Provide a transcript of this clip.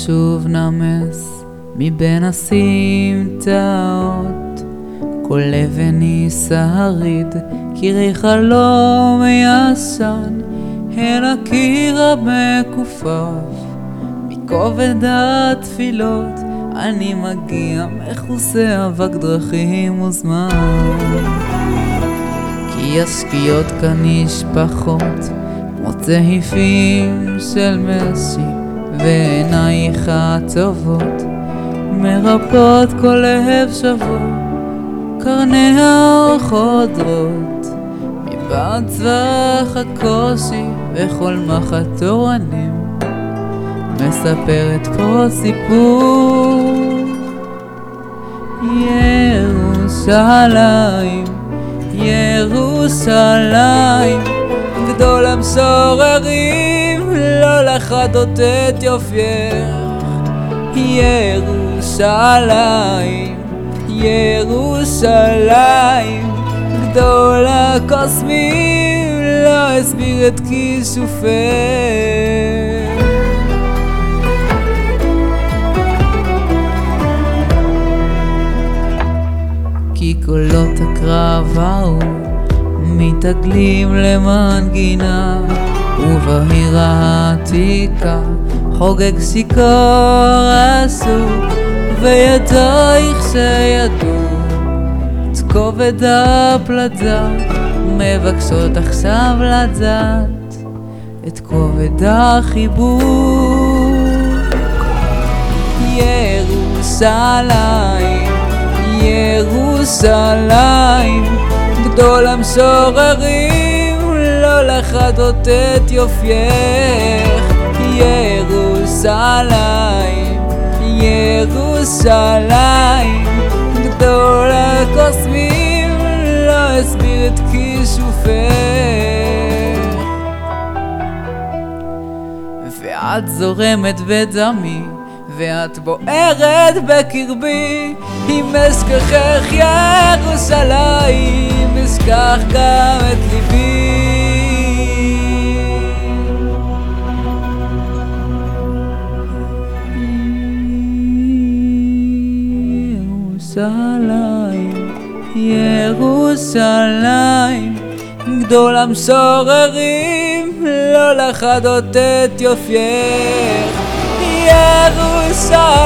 שוב נמס מבין הסמטאות, כל אבן היא שריד, קירי חלום ישן, אל הקיר המכופף, מכובד התפילות אני מגיע, מכוסה אבק דרכים וזמן. כי השקיעות כאן נשפחות כמו צהיפים של משי, ועינייך הטובות מרפאות כל לב שבור, קרניה חודרות מבעד צווח הקושי, וכל מחט תורנים מספרת פה סיפור. ירושלים, ירושלים, גדול המשוררים, לא לחדות את יופייך. ירושלים, ירושלים, גדול הקוסמים, לא הסביר את כישופך. כי קולות הקרב ההוא מתעגלים למנגינה, ובעיר העתיקה חוגג שיכור עסוק, וידייך שידעו את כובד הפלדה, מבקשות עכשיו לדעת את כובד החיבור. ירושלים, ירושלים, גדול המשוררים, לא לחדות את יופייך. ירושלים, ירושלים, גדול הקוסמים, לא הסביר את כישופך. ואת זורמת בדמי, ואת בוערת בקרבי, אם אשכחך ירושלים, אשכח גם את ליבי. ירושלים, ירושלים, גדול המשוררים, לא לחדות את יופייך. ירושלים,